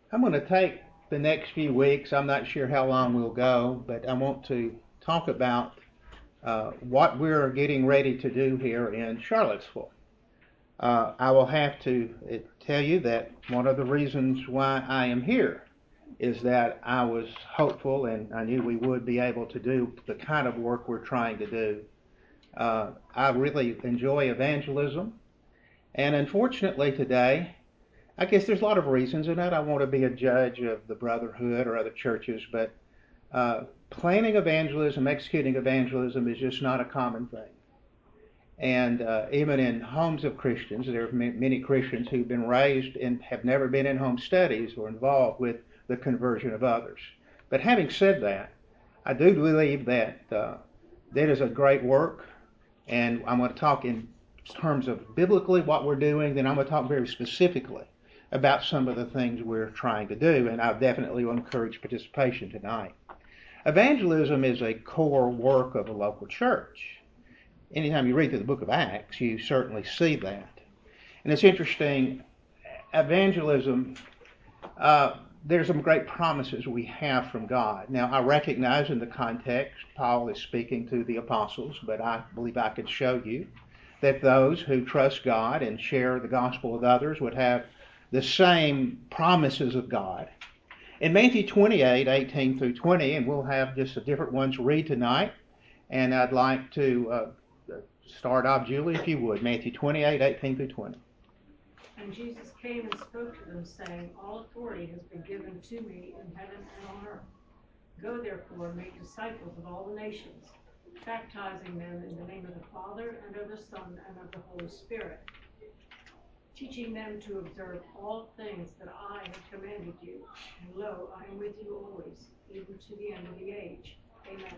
I'm going to take the next few weeks, I'm not sure how long we'll go, but I want to talk about what we're getting ready to do here in Charlottesville. I will have to tell you that one of the reasons why I am here is that I was hopeful and I knew we would be able to do the kind of work we're trying to do. I really enjoy evangelism, and unfortunately today, I guess there's a lot of reasons, and I don't want to be a judge of the Brotherhood or other churches, but planning evangelism, executing evangelism is just not a common thing. And even in homes of Christians, there are many Christians who've been raised and have never been in home studies or involved with the conversion of others. But having said that, I do believe that that is a great work, and I'm going to talk in terms of biblically what we're doing, then I'm going to talk very specifically about some of the things we're trying to do, and I definitely will encourage participation tonight. Evangelism is a core work of a local church. Anytime you read through the book of Acts, you certainly see that. And it's interesting, evangelism, there's some great promises we have from God. Now, I recognize in the context, Paul is speaking to the apostles, but I believe I could show you that those who trust God and share the gospel with others would have the same promises of God. In Matthew 28, 18 through 20, and we'll have just the different ones to read tonight, and I'd like to start off, Julie, if you would, Matthew 28, 18 through 20. And Jesus came and spoke to them, saying, All authority has been given to me in heaven and on earth. Go therefore and make disciples of all the nations, baptizing them in the name of the Father, and of the Son, and of the Holy Spirit, teaching them to observe all things that I have commanded you. And lo, I am with you always, even to the end of the age. Amen.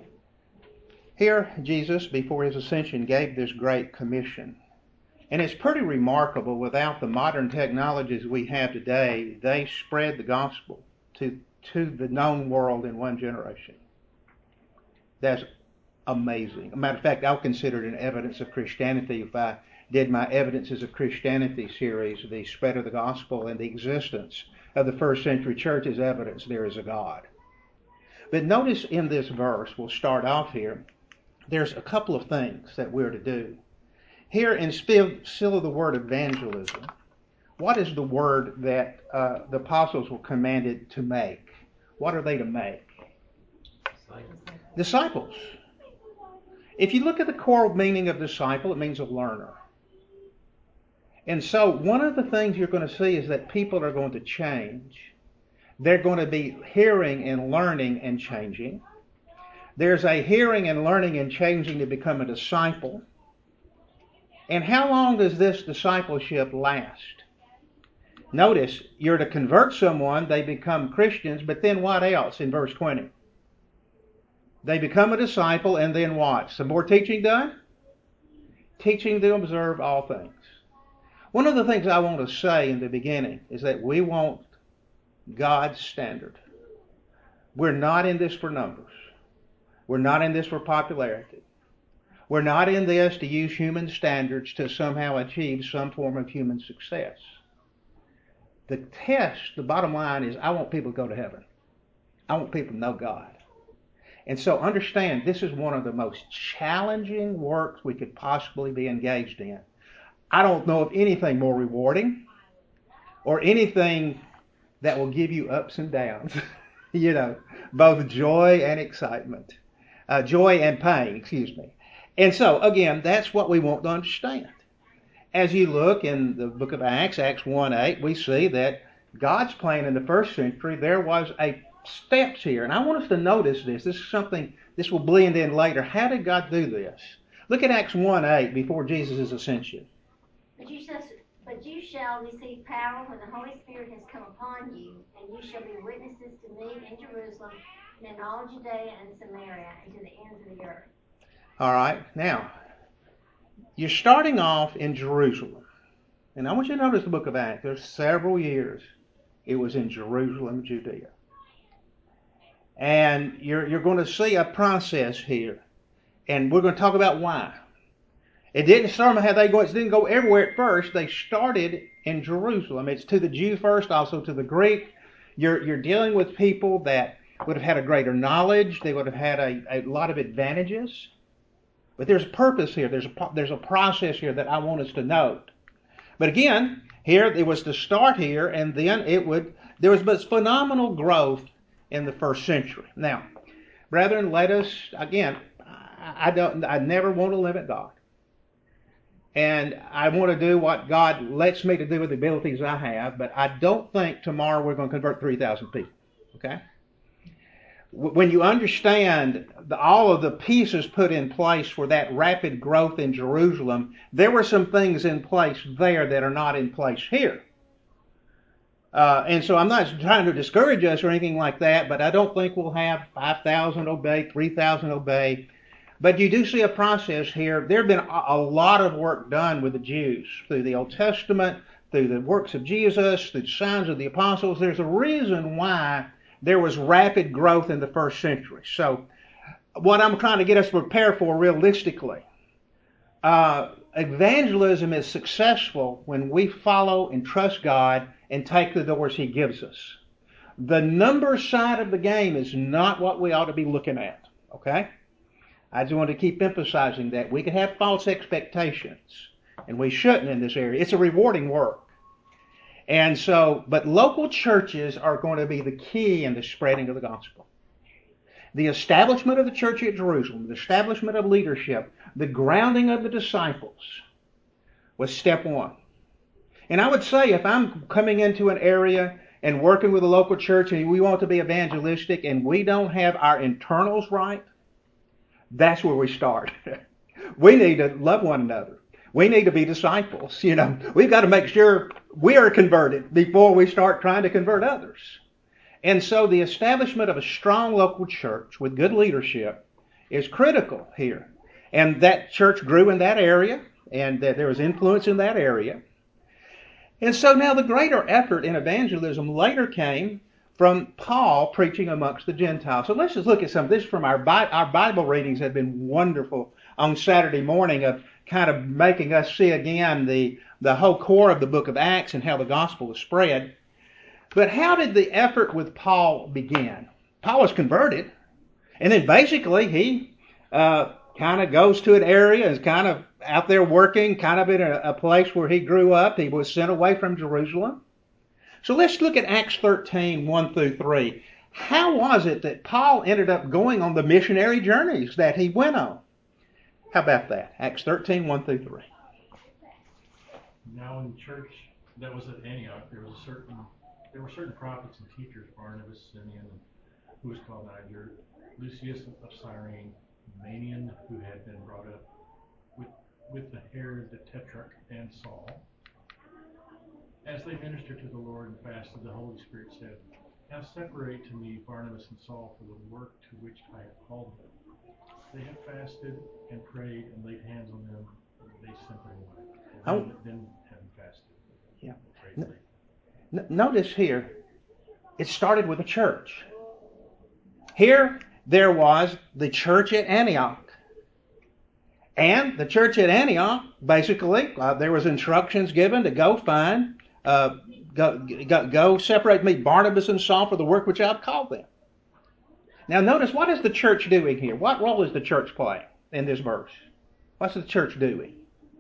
Here, Jesus, before his ascension, gave this great commission. And it's pretty remarkable, without the modern technologies we have today, they spread the gospel to the known world in one generation. That's amazing. As a matter of fact, I'll consider it an evidence of Christianity if I did my Evidences of Christianity series, the spread of the gospel and the existence of the first century church is evidence there is a God. But notice in this verse, we'll start off here, there's a couple of things that we're to do. Here in still of the word evangelism, what is the word that the apostles were commanded to make? What are they to make? Disciples. If you look at the core meaning of disciple, it means a learner. And so one of the things you're going to see is that people are going to change. They're going to be hearing and learning and changing. There's a hearing and learning and changing to become a disciple. And how long does this discipleship last? Notice, you're to convert someone, they become Christians, but then what else in verse 20? They become a disciple, and then what? Some more teaching done? Teaching to observe all things. One of the things I want to say in the beginning is that we want God's standard. We're not in this for numbers. We're not in this for popularity. We're not in this to use human standards to somehow achieve some form of human success. The test, the bottom line is, I want people to go to heaven. I want people to know God. And so understand, this is one of the most challenging works we could possibly be engaged in. I don't know of anything more rewarding or anything that will give you ups and downs. Both joy and excitement. Joy and pain, excuse me. And so, again, that's what we want to understand. As you look in the book of Acts, Acts 1:8, we see that God's plan in the first century, there was a steps here. And I want us to notice this. This is something, this will blend in later. How did God do this? Look at Acts 1:8 before Jesus' ascension. But you shall receive power when the Holy Spirit has come upon you, and you shall be witnesses to me in Jerusalem, and in all Judea and Samaria, and to the ends of the earth. All right, now, you're starting off in Jerusalem. And I want you to notice the book of Acts. There's several years it was in Jerusalem, Judea. And you're going to see a process here. And we're going to talk about why. It didn't start how they go. It didn't go everywhere at first. They started in Jerusalem. It's to the Jew first, also to the Greek. You're dealing with people that would have had a greater knowledge. They would have had a lot of advantages. But there's a purpose here. There's a process here that I want us to note. But again, here it was to start here, and then there was phenomenal growth in the first century. Now, brethren, let us again. I never want to limit God, and I want to do what God lets me to do with the abilities I have. But I don't think tomorrow we're going to convert 3,000 people. Okay. When you understand all of the pieces put in place for that rapid growth in Jerusalem, there were some things in place there that are not in place here. And so I'm not trying to discourage us or anything like that, but I don't think we'll have 5,000 obey, 3,000 obey. But you do see a process here. There have been a lot of work done with the Jews through the Old Testament, through the works of Jesus, through the signs of the apostles. There's a reason why there was rapid growth in the first century. So what I'm trying to get us to prepare for realistically, evangelism is successful when we follow and trust God and take the doors He gives us. The number side of the game is not what we ought to be looking at. Okay? I just want to keep emphasizing that. We can have false expectations, and we shouldn't in this area. It's a rewarding work. And so, but local churches are going to be the key in the spreading of the gospel. The establishment of the church at Jerusalem, the establishment of leadership, the grounding of the disciples was step one. And I would say if I'm coming into an area and working with a local church and we want to be evangelistic and we don't have our internals right, that's where we start. We need to love one another. We need to be disciples. We've got to make sure we are converted before we start trying to convert others. And so the establishment of a strong local church with good leadership is critical here. And that church grew in that area, and that there was influence in that area. And so now the greater effort in evangelism later came from Paul preaching amongst the Gentiles. So let's just look at some of this from our Bible readings have been wonderful on Saturday morning of kind of making us see again the whole core of the book of Acts and how the gospel was spread. But how did the effort with Paul begin? Paul was converted, and then basically he kind of goes to an area and is kind of out there working, kind of in a place where he grew up. He was sent away from Jerusalem. So let's look at Acts 13, 1 through 3. How was it that Paul ended up going on the missionary journeys that he went on? How about that? Acts 13, 1 through 3. Now in the church that was at Antioch, there were certain prophets and teachers, Barnabas, Simeon, who was called Niger, Lucius of Cyrene, Manaen, who had been brought up with the Herod the Tetrarch, and Saul. As they ministered to the Lord and fasted, the Holy Spirit said, "Now separate to me Barnabas and Saul for the work to which I have called them." They have fasted and prayed and laid hands on them, and they sent them away. Then having fasted, yeah. Notice here, it started with a church. Here, there was the church at Antioch. And the church at Antioch, basically, there was instructions given to go find, go separate me Barnabas and Saul for the work which I've called them. Now notice, what is the church doing here? What role is the church playing in this verse? What's the church doing?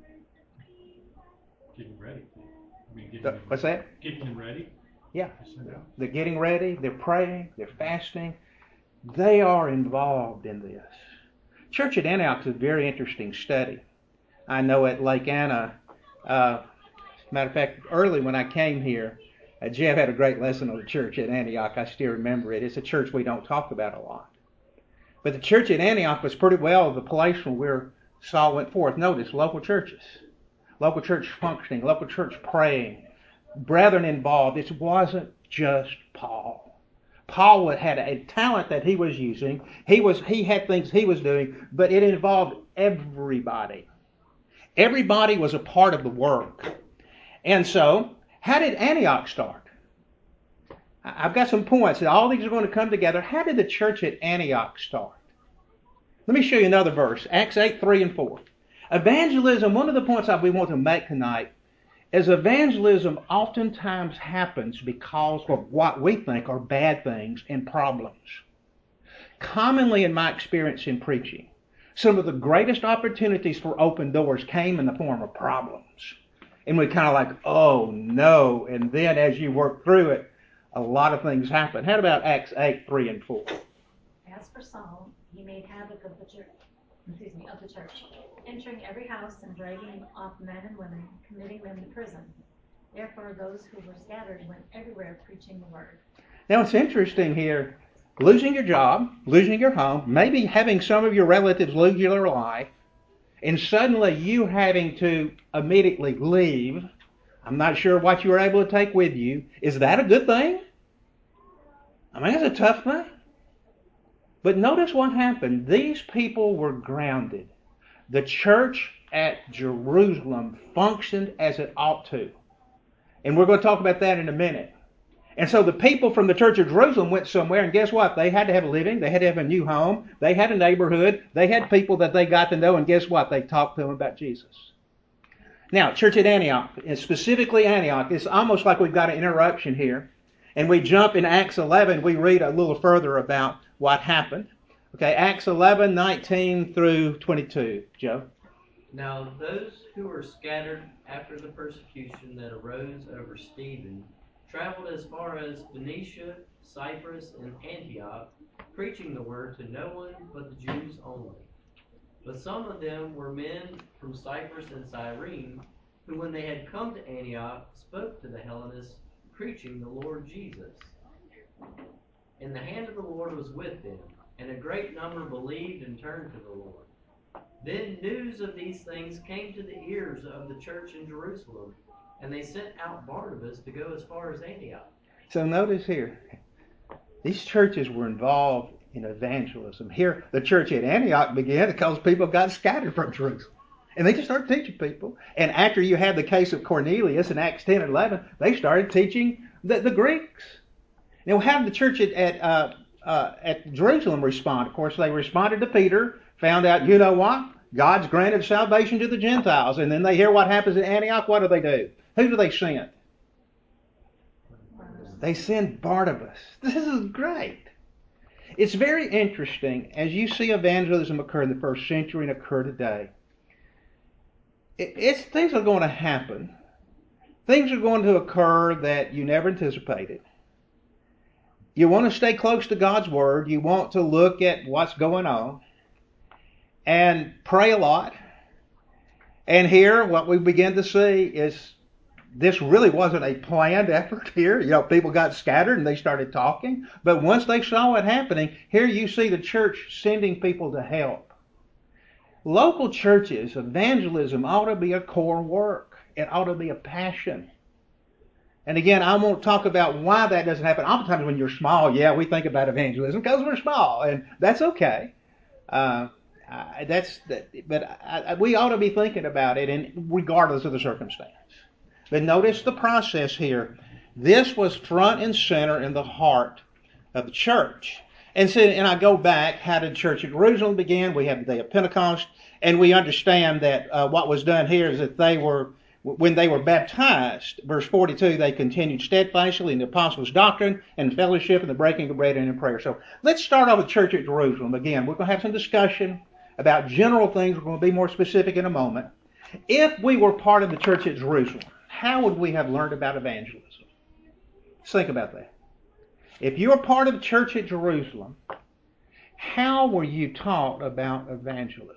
Getting ready. What's that? Getting them ready. Yeah. They're getting ready, they're praying, they're fasting. They are involved in this. Church at Antioch is a very interesting study. I know at Lake Anna, matter of fact, early when I came here, Jeff had a great lesson on the church at Antioch. I still remember it. It's a church we don't talk about a lot. But the church at Antioch was pretty well the place where Saul went forth. Notice, local churches, local church functioning, local church praying, brethren involved. It wasn't just Paul. Paul had a talent that he was using. He had things he was doing, but it involved everybody. Everybody was a part of the work. And so, how did Antioch start? I've got some points. All these are going to come together. How did the church at Antioch start? Let me show you another verse. Acts 8, 3 and 4. Evangelism, one of the points that we want to make tonight As evangelism oftentimes happens because of what we think are bad things and problems. Commonly in my experience in preaching, some of the greatest opportunities for open doors came in the form of problems. And we kind of like, oh no. And then as you work through it, a lot of things happen. How about Acts 8, 3 and 4? As for Saul, he made havoc of the church, entering every house and dragging off men and women, committing them to prison. Therefore, those who were scattered went everywhere preaching the word. Now it's interesting here, losing your job, losing your home, maybe having some of your relatives lose your life, and suddenly you having to immediately leave. I'm not sure what you were able to take with you. Is that a good thing? I mean, it's a tough thing. But notice what happened. These people were grounded. The church at Jerusalem functioned as it ought to. And we're going to talk about that in a minute. And so the people from the church of Jerusalem went somewhere, and guess what? They had to have a living. They had to have a new home. They had a neighborhood. They had people that they got to know, and guess what? They talked to them about Jesus. Now, church at Antioch, and specifically Antioch, it's almost like we've got an interruption here. And we jump in Acts 11, we read a little further about what happened. Okay, Acts 11, 19 through 22. Joe? Now those who were scattered after the persecution that arose over Stephen traveled as far as Phoenicia, Cyprus, and Antioch, preaching the word to no one but the Jews only. But some of them were men from Cyprus and Cyrene, who when they had come to Antioch spoke to the Hellenists, preaching the Lord Jesus. And the hand of the Lord was with them, and a great number believed and turned to the Lord. Then news of these things came to the ears of the church in Jerusalem, and they sent out Barnabas to go as far as Antioch. So notice here, these churches were involved in evangelism. Here, the church at Antioch began because people got scattered from Jerusalem. And they just started teaching people. And after you had the case of Cornelius in Acts 10 and 11, they started teaching the Greeks. Now, how did the church at Jerusalem respond? Of course, they responded to Peter, found out, you know what? God's granted salvation to the Gentiles. And then they hear what happens in Antioch. What do? Who do they send? They send Barnabas. This is great. It's very interesting as you see evangelism occur in the first century and occur today. Things are going to happen. Things are going to occur that you never anticipated. You want to stay close to God's Word. You want to look at what's going on and pray a lot. And here, what we begin to see is this really wasn't a planned effort here. You know, people got scattered and they started talking. But once they saw it happening, here you see the church sending people to help. Local churches, evangelism ought to be a core work. It ought to be a passion. And again, I won't talk about why that doesn't happen. Oftentimes when you're small, yeah, we think about evangelism because we're small, and that's okay. We ought to be thinking about it, and regardless of the circumstance. But notice the process here. This was front and center in the heart of the church. And I go back, how did the church at Jerusalem begin? We have the day of Pentecost, and we understand that what was done here is that when they were baptized, verse 42, they continued steadfastly in the apostles' doctrine and fellowship and the breaking of bread and in prayer. So let's start off with the church at Jerusalem. Again, we're going to have some discussion about general things. We're going to be more specific in a moment. If we were part of the church at Jerusalem, how would we have learned about evangelism? Let's think about that. If you were part of the church at Jerusalem, how were you taught about evangelism?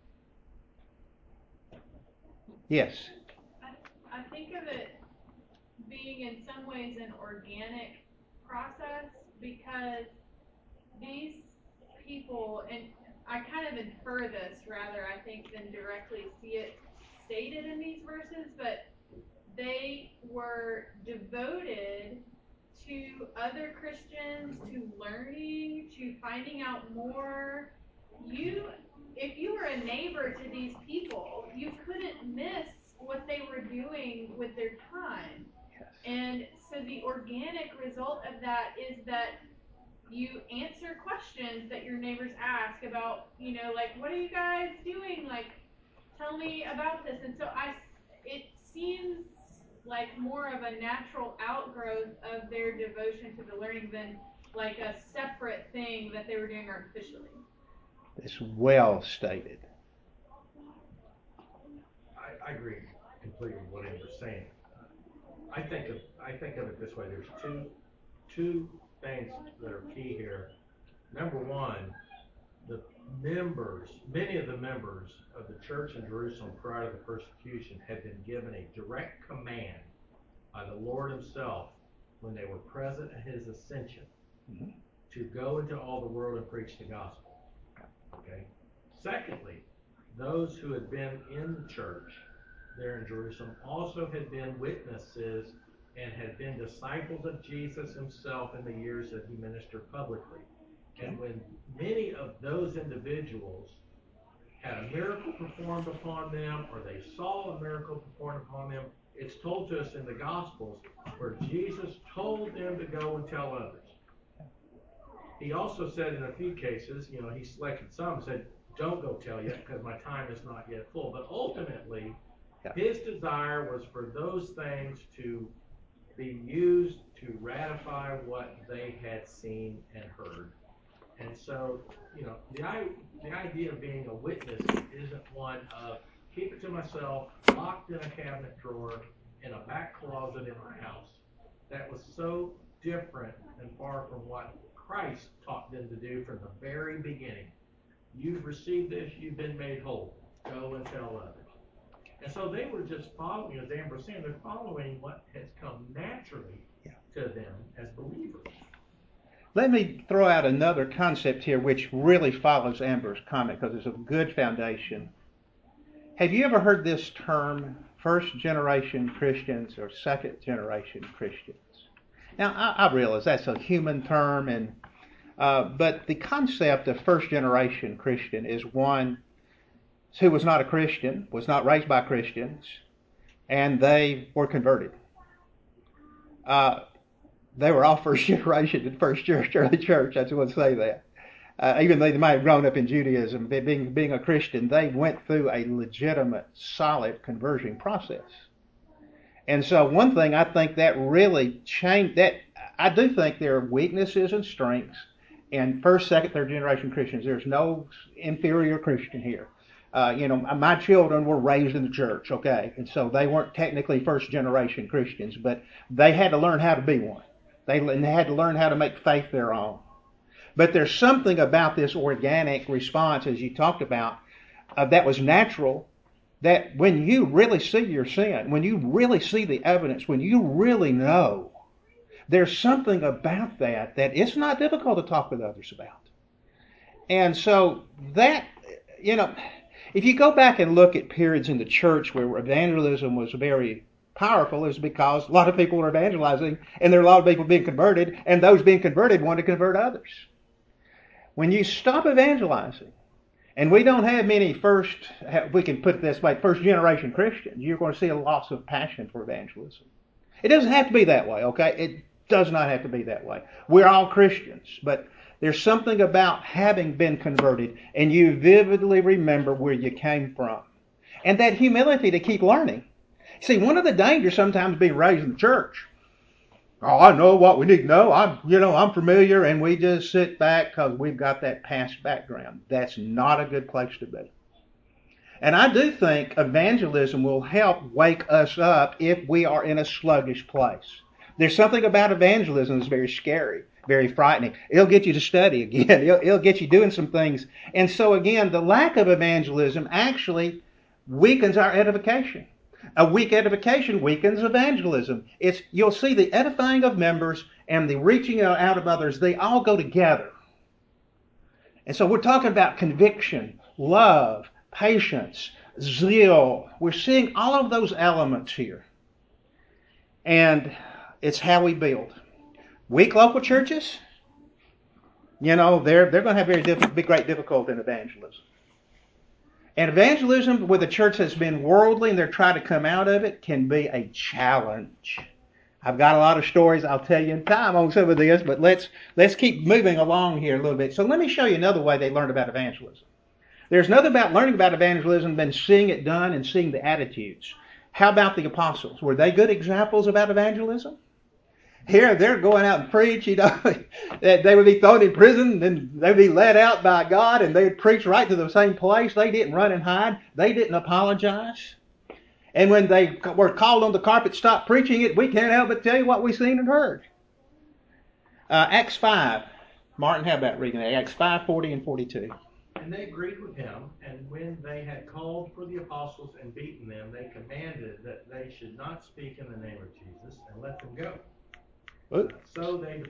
Yes. I think of it being in some ways an organic process because these people, and I kind of infer this rather, I think, than directly see it stated in these verses, but they were devoted to other Christians, to learning, to finding out more. If you were a neighbor to these people, you couldn't miss what they were doing with their time. Yes. And so the organic result of that is that you answer questions that your neighbors ask about, like, what are you guys doing? Like, tell me about this. And so it seems like more of a natural outgrowth of their devotion to the learning than like a separate thing that they were doing artificially. It's well stated. I agree completely with what Amber's saying. I think of it this way. There's two things that are key here. Number one, many of the members of the church in Jerusalem prior to the persecution had been given a direct command by the Lord himself when they were present at his ascension to go into all the world and preach the gospel. Okay. Secondly, those who had been in the church there in Jerusalem also had been witnesses and had been disciples of Jesus himself in the years that he ministered publicly. And when many of those individuals had a miracle performed upon them, or they saw a miracle performed upon them, it's told to us in the Gospels where Jesus told them to go and tell others. He also said in a few cases, he selected some and said, don't go tell yet because my time is not yet full. But ultimately, his desire was for those things to be used to ratify what they had seen and heard. And so, the idea of being a witness isn't one of keep it to myself, locked in a cabinet drawer, in a back closet in my house. That was so different and far from what Christ taught them to do from the very beginning. You've received this, you've been made whole. Go and tell others. And so they were just following, as Amber was saying, they're following what has come naturally to them as believers. Let me throw out another concept here which really follows Amber's comment because it's a good foundation. Have you ever heard this term, first generation Christians or second generation Christians? Now, I realize that's a human term, but the concept of first generation Christian is one who was not a Christian, was not raised by Christians, and they were converted. They were all first generation in first early church. I just want to say that. Even though they might have grown up in Judaism, being a Christian, they went through a legitimate, solid conversion process. And so one thing I think that really changed, that I do think there are weaknesses and strengths in first, second, third generation Christians. There's no inferior Christian here. My children were raised in the church, okay, and so they weren't technically first generation Christians, but they had to learn how to be one. They had to learn how to make faith their own. But there's something about this organic response, as you talked about, that was natural, that when you really see your sin, when you really see the evidence, when you really know, there's something about that it's not difficult to talk with others about. And so that, if you go back and look at periods in the church where evangelism was very powerful, is because a lot of people were evangelizing and there were a lot of people being converted, and those being converted wanted to convert others. When you stop evangelizing, and we don't have many we can put it this way, first generation Christians, you're going to see a loss of passion for evangelism. It doesn't have to be that way, okay? It does not have to be that way. We're all Christians, but there's something about having been converted and you vividly remember where you came from. And that humility to keep learning. See, one of the dangers sometimes being raised in the church, I know what we need to know. I'm familiar, and we just sit back because we've got that past background. That's not a good place to be. And I do think evangelism will help wake us up if we are in a sluggish place. There's something about evangelism that's very scary, very frightening. It'll get you to study again. It'll get you doing some things. And so again, the lack of evangelism actually weakens our edification. A weak edification weakens evangelism. You'll see the edifying of members and the reaching out of others, they all go together. And so we're talking about conviction, love, patience, zeal. We're seeing all of those elements here. And it's how we build. Weak local churches, they're going to have great difficulty in evangelism. And evangelism with a church that's been worldly and they're trying to come out of it can be a challenge. I've got a lot of stories I'll tell you in time on some of this, but let's keep moving along here a little bit. So let me show you another way they learned about evangelism. There's nothing about learning about evangelism than seeing it done and seeing the attitudes. How about the apostles? Were they good examples about evangelism? Here, they're going out and preach, they would be thrown in prison, then they'd be led out by God, and they'd preach right to the same place. They didn't run and hide. They didn't apologize. And when they were called on the carpet, stop preaching it, we can't help but tell you what we've seen and heard. Acts 5. Martin, how about reading that? Acts 5, 40 and 42. And they agreed with him, and when they had called for the apostles and beaten them, they commanded that they should not speak in the name of Jesus, and let them go. So they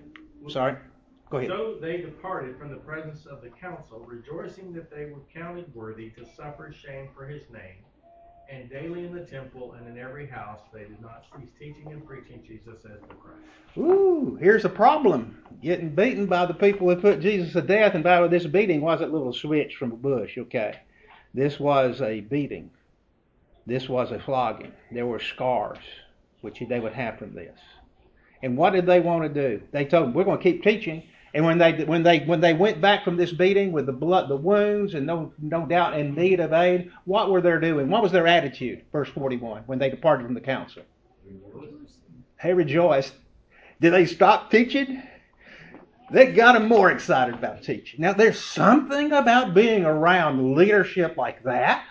departed from the presence of the council, rejoicing that they were counted worthy to suffer shame for his name. And daily in the temple and in every house they did not cease teaching and preaching Jesus as the Christ. Ooh, here's a problem. Getting beaten by the people who put Jesus to death, and by this beating wasn't a little switch from a bush, okay? This was a beating. This was a flogging. There were scars which they would have from this. And what did they want to do? They told them, we're going to keep teaching. And when they went back from this beating with the blood, the wounds, and no doubt in need of aid, what were they doing? What was their attitude? Verse 41, when they departed from the council. They rejoiced. Did they stop teaching? They got them more excited about teaching. Now, there's something about being around leadership like that.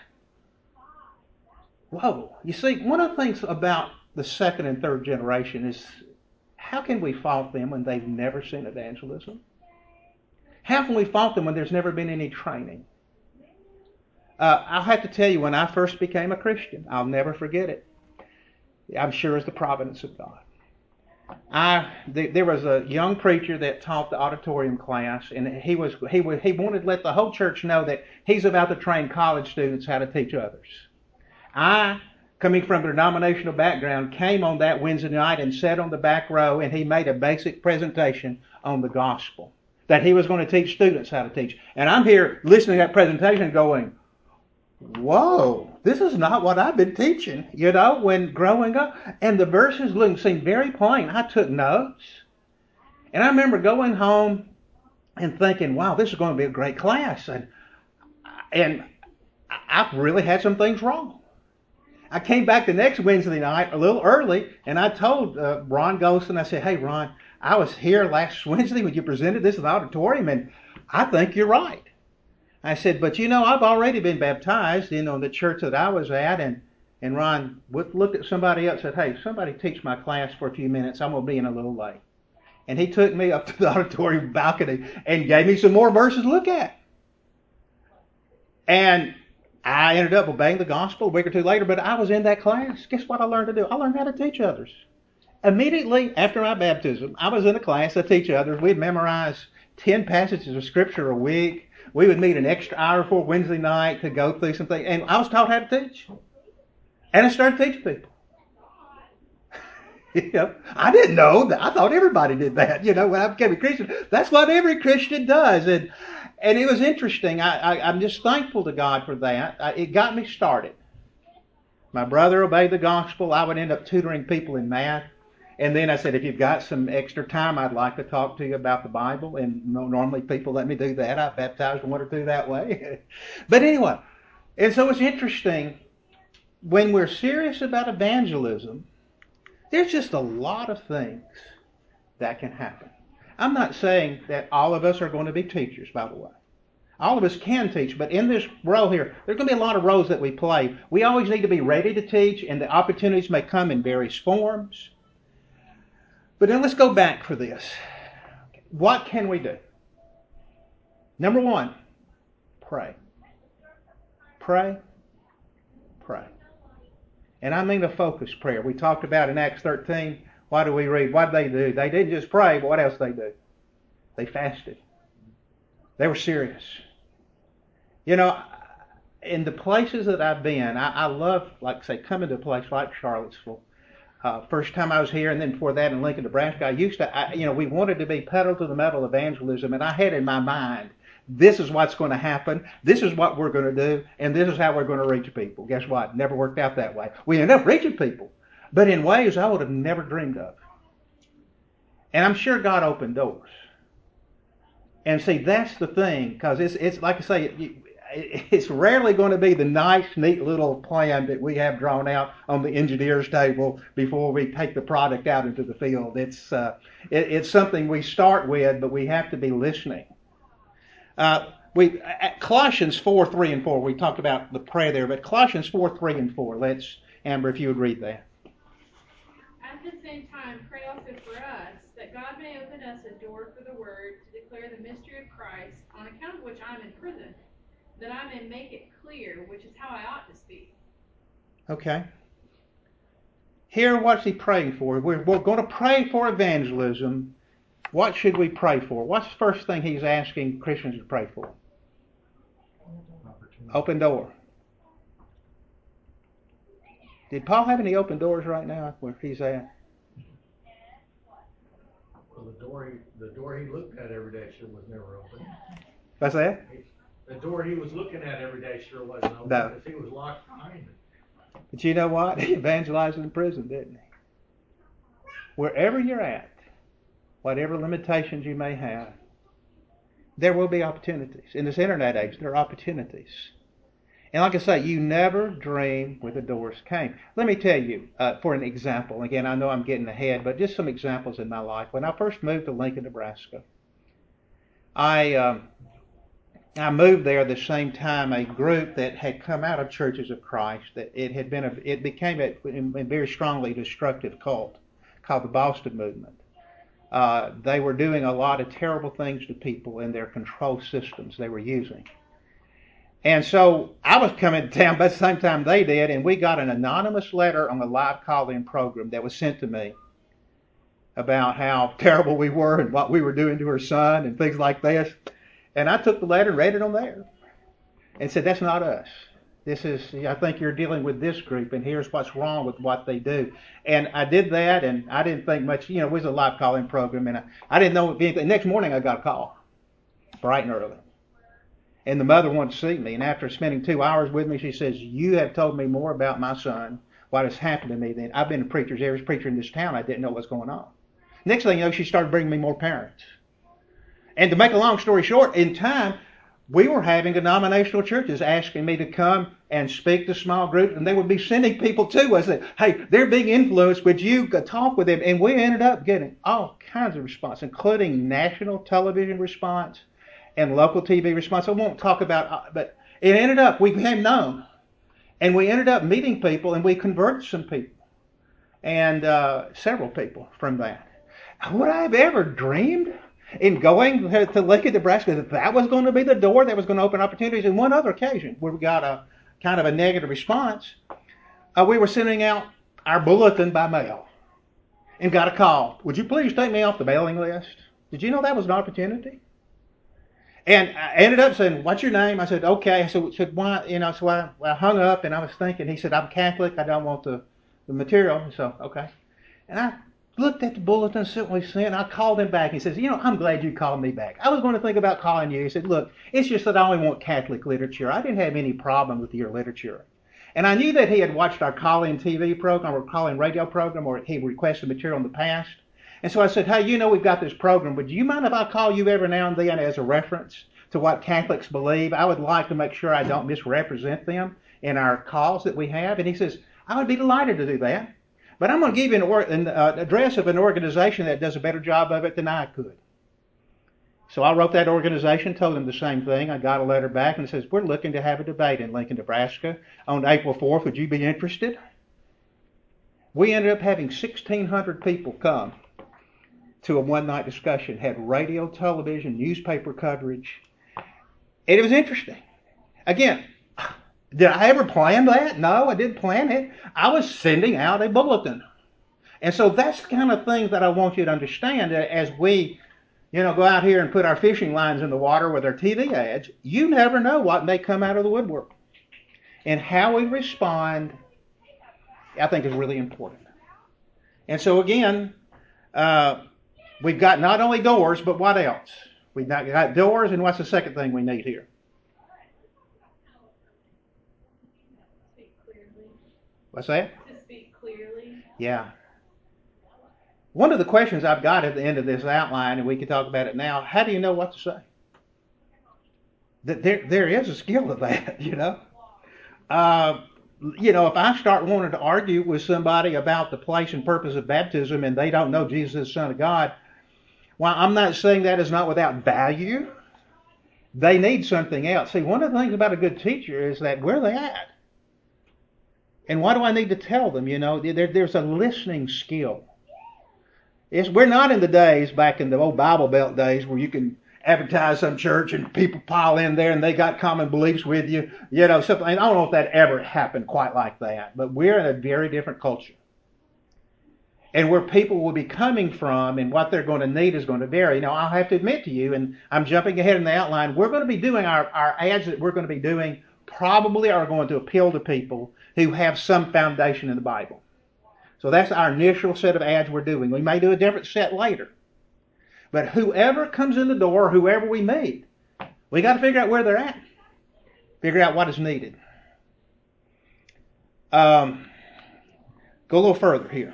Whoa. You see, one of the things about the second and third generation is, how can we fault them when they've never seen evangelism? How can we fault them when there's never been any training? I'll have to tell you, when I first became a Christian, I'll never forget it. I'm sure it's the providence of God. There was a young preacher that taught the auditorium class, and he wanted to let the whole church know that he's about to train college students how to teach others. I, coming from a denominational background, came on that Wednesday night and sat on the back row, and he made a basic presentation on the gospel, that he was going to teach students how to teach. And I'm here listening to that presentation going, whoa, this is not what I've been teaching, when growing up. And the verses seemed very plain. I took notes. And I remember going home and thinking, wow, this is going to be a great class. And I really had some things wrong. I came back the next Wednesday night a little early, and I told Ron Golston, I said, hey, Ron, I was here last Wednesday when you presented this in the auditorium, and I think you're right. I said, but I've already been baptized in the church that I was at, and Ron looked at somebody else and said, hey, somebody teach my class for a few minutes. I'm going to be in a little late. And he took me up to the auditorium balcony and gave me some more verses to look at. And I ended up obeying the gospel a week or two later, but I was in that class. Guess what I learned to do? I learned how to teach others. Immediately after my baptism, I was in a class to teach others. We'd memorize 10 passages of Scripture a week. We would meet an extra hour before Wednesday night to go through something. And I was taught how to teach. And I started teaching people. I didn't know that. I thought everybody did that. When I became a Christian, that's what every Christian does. And it was interesting. I'm just thankful to God for that. It got me started. My brother obeyed the gospel. I would end up tutoring people in math. And then I said, if you've got some extra time, I'd like to talk to you about the Bible. And normally people let me do that. I baptized one or two that way. But anyway, and so it's interesting. When we're serious about evangelism, there's just a lot of things that can happen. I'm not saying that all of us are going to be teachers, by the way. All of us can teach, but in this role here, there's going to be a lot of roles that we play. We always need to be ready to teach, and the opportunities may come in various forms. But then let's go back for this. What can we do? Number one, pray. Pray. Pray. And I mean a focused prayer. We talked about in Acts 13, what do we read? What did they do? They didn't just pray, but what else did they do? They fasted. They were serious. In the places that I've been, I love, coming to a place like Charlottesville. First time I was here, and then before that in Lincoln, Nebraska, we wanted to be pedal to the metal evangelism, and I had in my mind, this is what's going to happen, this is what we're going to do, and this is how we're going to reach people. Guess what? Never worked out that way. We ended up reaching people, but in ways I would have never dreamed of. And I'm sure God opened doors. And see, that's the thing, because it's like I say, it's rarely going to be the nice, neat little plan that we have drawn out on the engineer's table before we take the product out into the field. It's something we start with, but we have to be listening. Colossians 4, 3 and 4, we talked about the prayer there, but Colossians 4, 3 and 4, Amber, if you would read that. At the same time, pray also for us, that God may open us a door for the word to declare the mystery of Christ, on account of which I am in prison, that I may make it clear, which is how I ought to speak. Okay. Here, what's he praying for? We're going to pray for evangelism. What should we pray for? What's the first thing he's asking Christians to pray for? Open door. Did Paul have any open doors right now where he's at? Well, the door he looked at every day sure was never open. What's that? The door he was looking at every day sure wasn't open, No. because he was locked behind it. But you know what? He evangelized in prison, didn't he? Wherever you're at, whatever limitations you may have, there will be opportunities. In this internet age, there are opportunities. And like I say, you never dream where the doors came. Let me tell you, for an example, again, I know I'm getting ahead, but just some examples in my life. When I first moved to Lincoln, Nebraska, I moved there the same time a group that had come out of Churches of Christ, that it became a very strongly destructive cult called the Boston Movement. They were doing a lot of terrible things to people in their control systems they were using. And so I was coming to town by the same time they did, and we got an anonymous letter on a live call-in program that was sent to me about how terrible we were and what we were doing to her son and things like this. And I took the letter and read it on there and said, that's not us. I think you're dealing with this group, and here's what's wrong with what they do. And I did that, and I didn't think much. It was a live call-in program, and I didn't know anything. Next morning I got a call, bright and early. And the mother wanted to see me. And after spending 2 hours with me, she says, you have told me more about my son, what has happened to me, than I've been a preacher. Every preacher in this town, I didn't know what's going on. Next thing you know, she started bringing me more parents. And to make a long story short, in time, we were having denominational churches asking me to come and speak to small groups, and they would be sending people to us that, hey, they're being influenced, would you talk with them? And we ended up getting all kinds of response, including national television response and local TV response. I won't talk about, but it ended up, we became known. And we ended up meeting people, and we converted some people. And several people from that. Would I have ever dreamed in going to Lincoln, Nebraska, that was going to be the door that was going to open opportunities? In one other occasion, where we got a kind of a negative response, we were sending out our bulletin by mail and got a call. Would you please take me off the mailing list? Did you know that was an opportunity? And I ended up saying, what's your name? I said, okay. So why, so I hung up, and I was thinking, he said, I'm Catholic. I don't want the material. So, okay. And I looked at the bulletin we sent. I called him back. He says, I'm glad you called me back. I was going to think about calling you. He said, look, it's just that I only want Catholic literature. I didn't have any problem with your literature. And I knew that he had watched our call-in TV program or call-in radio program, or he requested material in the past. And so I said, hey, we've got this program, but do you mind if I call you every now and then as a reference to what Catholics believe? I would like to make sure I don't misrepresent them in our calls that we have. And he says, I would be delighted to do that. But I'm going to give you an address of an organization that does a better job of it than I could. So I wrote that organization, told them the same thing. I got a letter back and it says, we're looking to have a debate in Lincoln, Nebraska on April 4th. Would you be interested? We ended up having 1,600 people come to a one-night discussion, had radio, television, newspaper coverage. And it was interesting. Again, did I ever plan that? No, I didn't plan it. I was sending out a bulletin. And so that's the kind of thing that I want you to understand, that as we, go out here and put our fishing lines in the water with our TV ads, you never know what may come out of the woodwork. And how we respond, I think, is really important. And so again, we've got not only doors, but what else? We've got doors, and what's the second thing we need here? Speak clearly. What's that? To speak clearly. Yeah. One of the questions I've got at the end of this outline, and we can talk about it now, how do you know what to say? There is a skill to that, you know. If I start wanting to argue with somebody about the place and purpose of baptism and they don't know Jesus is the Son of God, well, I'm not saying that is not without value. They need something else. See, one of the things about a good teacher is that where are they at? And why do I need to tell them? There's a listening skill. We're not in the days back in the old Bible Belt days where you can advertise some church and people pile in there and they got common beliefs with you. Something. I don't know if that ever happened quite like that, but we're in a very different culture. And where people will be coming from and what they're going to need is going to vary. Now, I'll have to admit to you, and I'm jumping ahead in the outline, we're going to be doing our ads that we're going to be doing probably are going to appeal to people who have some foundation in the Bible. So that's our initial set of ads we're doing. We may do a different set later. But whoever comes in the door, whoever we meet, we got to figure out where they're at. Figure out what is needed. Go a little further here.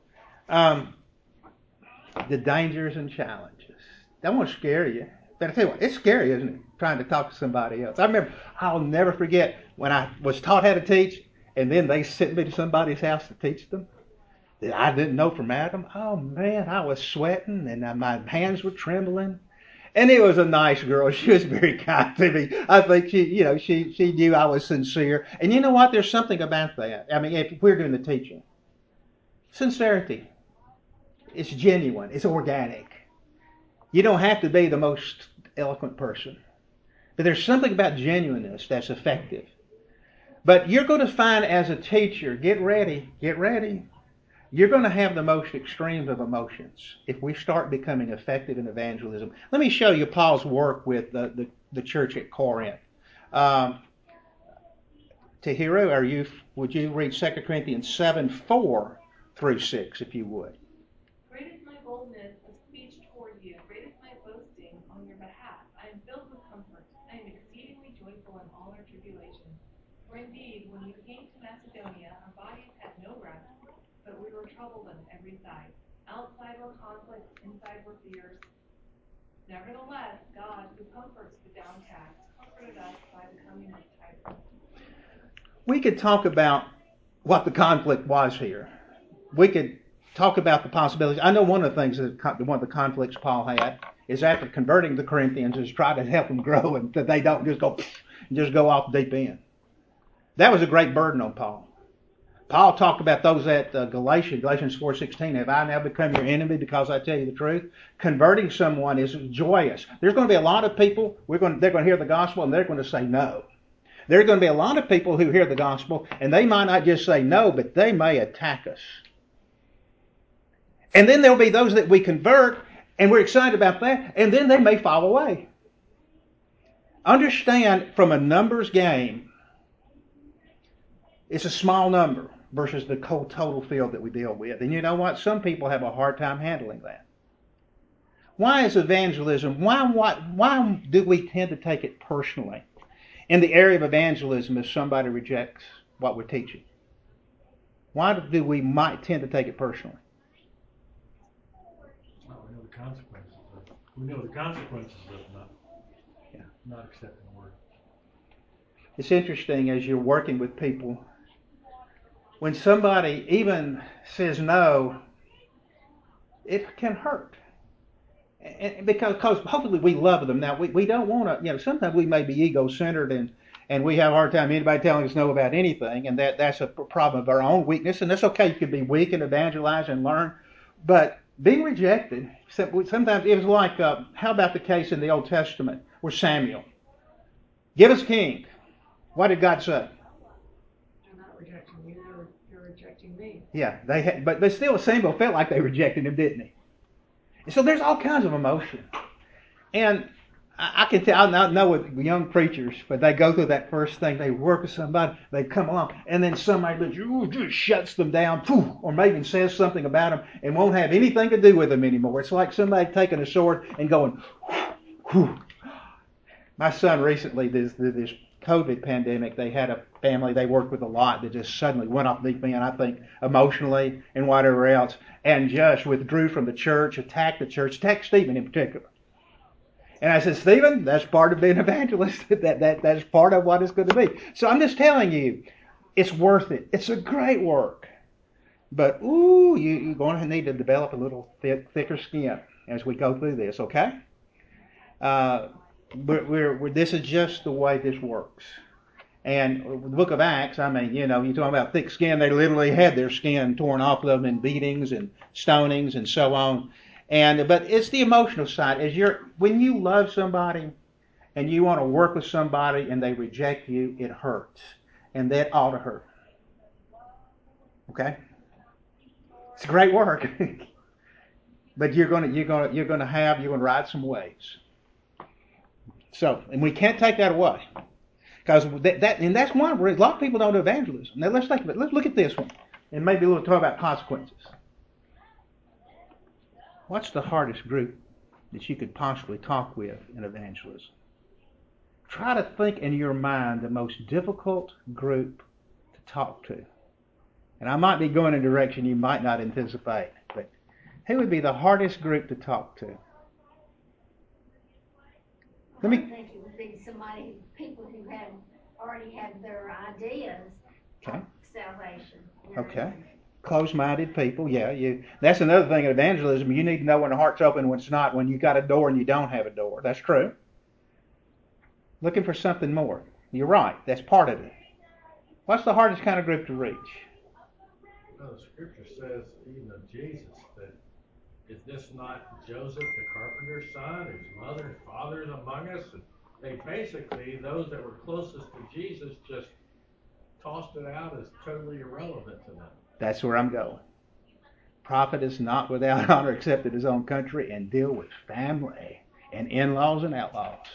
The dangers and challenges. That won't scare you. But I tell you what, it's scary, isn't it? Trying to talk to somebody else. I'll never forget when I was taught how to teach, and then they sent me to somebody's house to teach them that I didn't know from Adam. Oh man, I was sweating and my hands were trembling. And it was a nice girl. She was very kind to me. I think she knew I was sincere. And you know what? There's something about that. I mean, if we're doing the teaching, sincerity. It's genuine. It's organic. You don't have to be the most eloquent person. But there's something about genuineness that's effective. But you're going to find as a teacher, get ready. You're going to have the most extremes of emotions if we start becoming effective in evangelism. Let me show you Paul's work with the church at Corinth. Tahiru, would you read 2 Corinthians 7:4 through 6, if you would? Great is my boldness of speech toward you. Great is my boasting on your behalf. I am filled with comfort. I am exceedingly joyful in all our tribulation. For indeed, when you came to Macedonia, our bodies had no rest, but we were troubled on every side. Outside were conflicts, inside were fears. Nevertheless, God, who comforts the downcast, comforted us by the coming of Titus. We could talk about what the conflict was here. We could talk about the possibilities. I know one of the things one of the conflicts Paul had is after converting the Corinthians is try to help them grow and that they don't just go off the deep end. That was a great burden on Paul. Paul talked about those at Galatians 4:16. Have I now become your enemy because I tell you the truth? Converting someone is joyous. There's going to be a lot of people, they're going to hear the gospel and they're going to say no. There are going to be a lot of people who hear the gospel and they might not just say no, but they may attack us. And then there'll be those that we convert and we're excited about that, and then they may fall away. Understand, from a numbers game, it's a small number versus the total field that we deal with. And you know what? Some people have a hard time handling that. Why is evangelism, why do we tend to take it personally in the area of evangelism if somebody rejects what we're teaching? Why do we might tend to take it personally? We know the consequences of not accepting the word. It's interesting as you're working with people, when somebody even says no, it can hurt. And because hopefully we love them. Now, we don't want to, sometimes we may be ego-centered and we have a hard time anybody telling us no about anything, and that's a problem of our own weakness, and that's okay. You can be weak and evangelize and learn, but being rejected, sometimes it was like, how about the case in the Old Testament where Samuel, give us king. What did God say? I'm not rejecting you, you're rejecting me. Yeah, but still Samuel felt like they rejected him, didn't he? And so there's all kinds of emotion. And I can tell, I know with young preachers, but they go through that first thing, they work with somebody, they come along, and then somebody just shuts them down, or maybe says something about them and won't have anything to do with them anymore. It's like somebody taking a sword and going, whew. My son recently, this COVID pandemic, they had a family they worked with a lot that just suddenly went off the deep end, I think, emotionally and whatever else, and just withdrew from the church, attacked Stephen in particular. And I said, Stephen, that's part of being an evangelist. That's part of what it's going to be. So I'm just telling you, it's worth it. It's a great work. But, you're going to need to develop a little thicker skin as we go through this, okay? This is just the way this works. And the book of Acts, I mean, you're talking about thick skin. They literally had their skin torn off of them in beatings and stonings and so on. But it's the emotional side. When you love somebody and you want to work with somebody and they reject you, it hurts. And that ought to hurt. Okay? It's great work. But you're going to ride some waves. So, and we can't take that away. Because that's one reason. A lot of people don't do evangelism. Now let's think of it. Let's look at this one. And maybe a little talk about consequences. What's the hardest group that you could possibly talk with in evangelism? Try to think in your mind the most difficult group to talk to. And I might be going in a direction you might not anticipate. But who would be the hardest group to talk to? I think it would be people who already have their ideas of salvation. Okay. Closed-minded people, that's another thing in evangelism. You need to know when the heart's open and when it's not, when you got a door and you don't have a door. That's true. Looking for something more. You're right. That's part of it. What's the hardest kind of group to reach? Well, the scripture says, even of Jesus, that is this not Joseph the carpenter's son, whose mother and father is among us? And they basically, those that were closest to Jesus, just tossed it out as totally irrelevant to them. That's where I'm going. Prophet is not without honor except in his own country, and deal with family and in-laws and outlaws.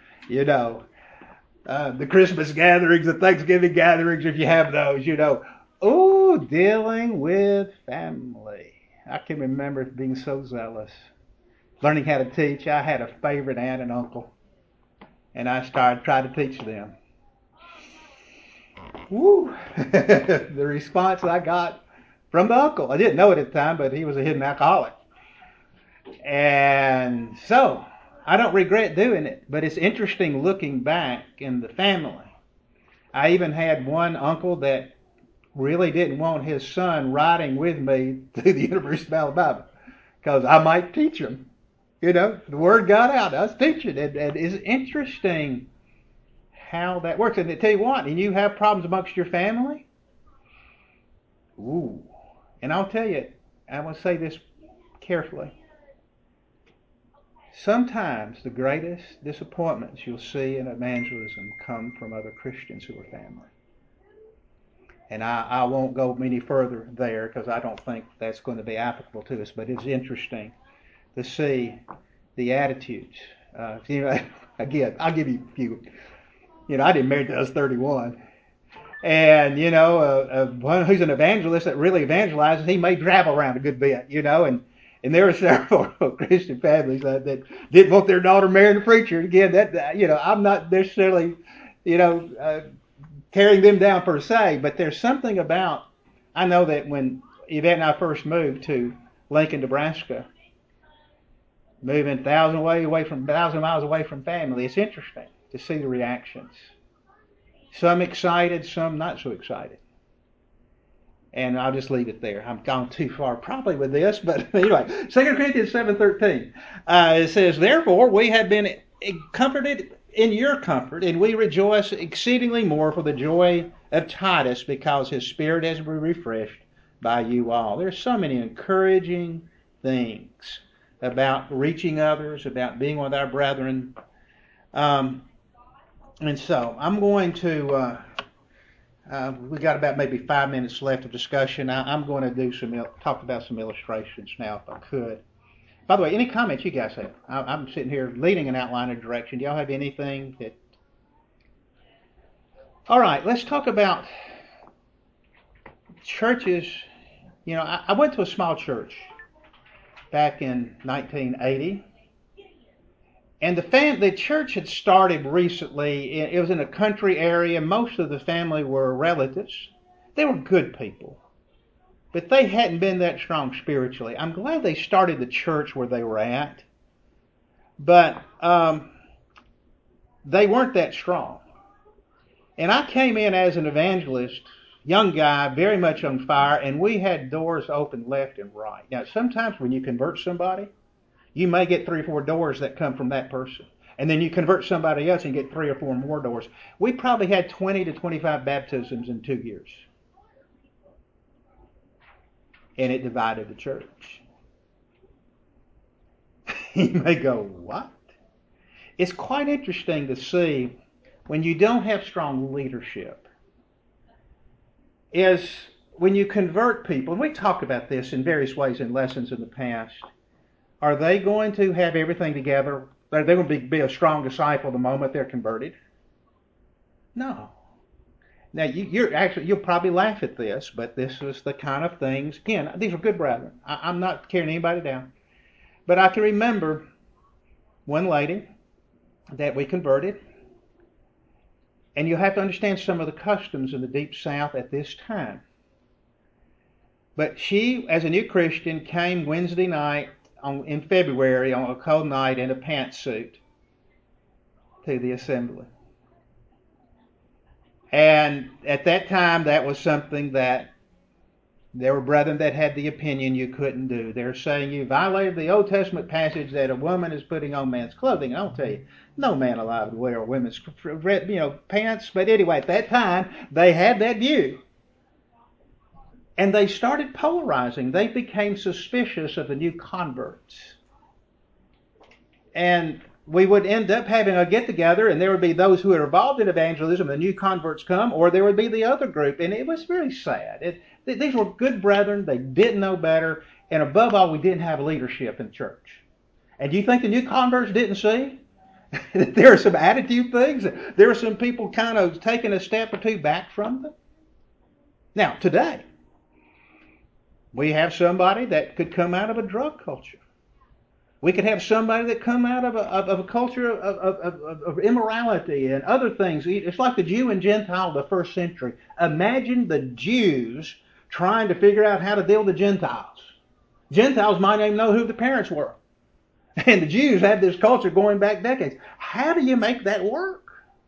The Christmas gatherings, the Thanksgiving gatherings, if you have those, dealing with family. I can remember being so zealous. Learning how to teach. I had a favorite aunt and uncle, and I tried to teach them. The response I got from the uncle. I didn't know it at the time, but he was a hidden alcoholic. And so, I don't regret doing it, but it's interesting looking back in the family. I even had one uncle that really didn't want his son riding with me to the University of Alabama because I might teach him. The word got out. I was teaching it, and it's interesting how that works. And I tell you what, and you have problems amongst your family, and I'll tell you, I want to say this carefully. Sometimes the greatest disappointments you'll see in evangelism come from other Christians who are family. And I won't go any further there because I don't think that's going to be applicable to us, but it's interesting to see the attitudes. Again, I'll give you a few. I didn't marry till I was 31. And, one who's an evangelist that really evangelizes, he may travel around a good bit, and there were several Christian families that didn't want their daughter marrying a preacher. Again, I'm not necessarily, tearing them down per se, but there's something about, I know that when Yvette and I first moved to Lincoln, Nebraska, moving 1,000 miles away from family, it's interesting to see the reactions. Some excited, some not so excited. And I'll just leave it there. I've gone too far probably with this, but anyway, 2 Corinthians 7:13. It says, therefore we have been comforted in your comfort, and we rejoice exceedingly more for the joy of Titus, because his spirit has been refreshed by you all. There's so many encouraging things about reaching others, about being with our brethren. And so I'm going to, we got about maybe 5 minutes left of discussion. I'm going to talk about some illustrations now, if I could. By the way, any comments you guys have? I'm sitting here leading an outline of direction. Do y'all have anything that... All right, let's talk about churches. I went to a small church back in 1980. And the church had started recently. It was in a country area. Most of the family were relatives. They were good people. But they hadn't been that strong spiritually. I'm glad they started the church where they were at. But they weren't that strong. And I came in as an evangelist, young guy, very much on fire, and we had doors open left and right. Now, sometimes when you convert somebody, you may get 3 or 4 doors that come from that person. And then you convert somebody else and get 3 or 4 more doors. We probably had 20 to 25 baptisms in 2 years. And it divided the church. You may go, what? It's quite interesting to see when you don't have strong leadership, is when you convert people, and we talked about this in various ways in lessons in the past, are they going to have everything together? Are they going to be a strong disciple the moment they're converted? No. Now, you'll probably laugh at this, but this is the kind of things, again, these are good brethren. I'm not tearing anybody down. But I can remember one lady that we converted, and you have to understand some of the customs in the Deep South at this time. But she, as a new Christian, came Wednesday night in February on a cold night in a pantsuit to the assembly. And at that time, that was something that there were brethren that had the opinion you couldn't do. They're saying you violated the Old Testament passage that a woman is putting on man's clothing. And I'll tell you, no man allowed to wear a women's pants. But anyway, at that time, they had that view. And they started polarizing. They became suspicious of the new converts. And we would end up having a get-together, and there would be those who are involved in evangelism, the new converts come, or there would be the other group. And it was very sad. These were good brethren. They didn't know better. And above all, we didn't have leadership in church. And do you think the new converts didn't see that there are some attitude things? There are some people kind of taking a step or two back from them? Now, today, we have somebody that could come out of a drug culture. We could have somebody that come out of a culture of immorality and other things. It's like the Jew and Gentile of the first century. Imagine the Jews trying to figure out how to deal with the Gentiles. Gentiles might not even know who the parents were. And the Jews had this culture going back decades. How do you make that work?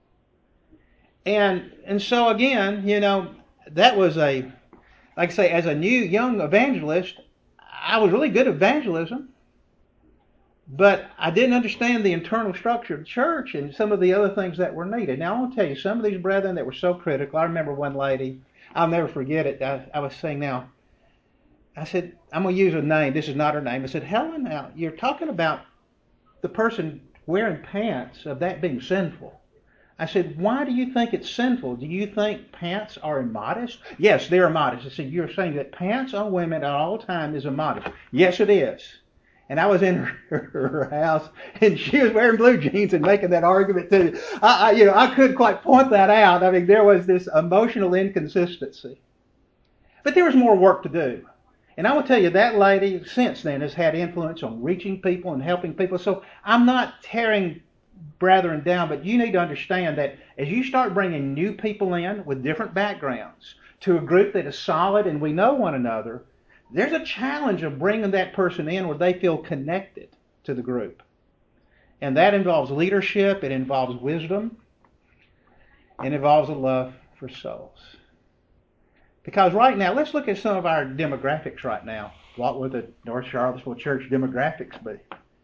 And so again, that was like I say, as a new young evangelist, I was really good at evangelism. But I didn't understand the internal structure of the church and some of the other things that were needed. Now, I want to tell you, some of these brethren that were so critical, I remember one lady, I'll never forget it, I was saying now, I said, I'm going to use a name, this is not her name. I said, Helen, now, you're talking about the person wearing pants, of that being sinful. I said, why do you think it's sinful? Do you think pants are immodest? Yes, they're immodest. I said, you're saying that pants on women at all time is immodest. Yes, it is. And I was in her house, and she was wearing blue jeans and making that argument to me. I couldn't quite point that out. I mean, there was this emotional inconsistency. But there was more work to do. And I will tell you, that lady since then has had influence on reaching people and helping people. So I'm not tearing brethren down, but you need to understand that as you start bringing new people in with different backgrounds to a group that is solid and we know one another, there's a challenge of bringing that person in where they feel connected to the group. And that involves leadership, it involves wisdom, and it involves a love for souls. Because right now, let's look at some of our demographics right now. What would the North Charlottesville Church demographics be?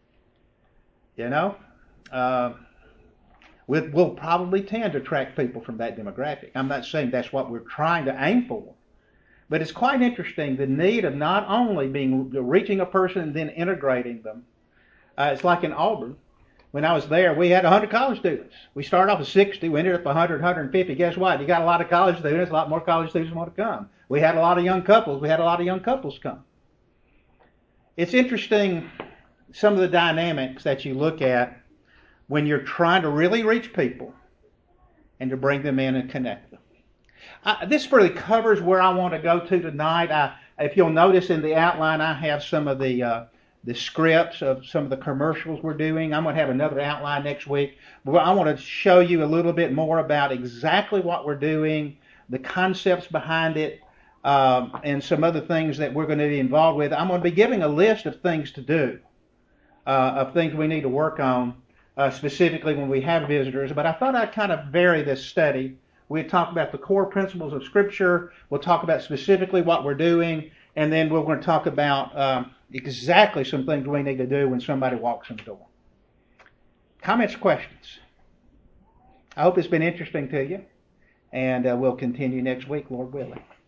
We'll probably tend to attract people from that demographic. I'm not saying that's what we're trying to aim for. But it's quite interesting, the need of not only reaching a person and then integrating them. It's like in Auburn. When I was there, we had 100 college students. We started off with 60. We ended up 100, 150. Guess what? You got a lot of college students. A lot more college students want to come. We had a lot of young couples. We had a lot of young couples come. It's interesting, some of the dynamics that you look at when you're trying to really reach people and to bring them in and connect them. This really covers where I want to go to tonight. If you'll notice in the outline, I have some of the scripts of some of the commercials we're doing. I'm going to have another outline next week. But I want to show you a little bit more about exactly what we're doing, the concepts behind it, and some other things that we're going to be involved with. I'm going to be giving a list of things to do, of things we need to work on specifically when we have visitors, but I thought I'd kind of vary this study. We'd talk about the core principles of Scripture. We'll talk about specifically what we're doing, and then we're going to talk about exactly some things we need to do when somebody walks in the door. Comments, questions? I hope it's been interesting to you, and we'll continue next week, Lord willing.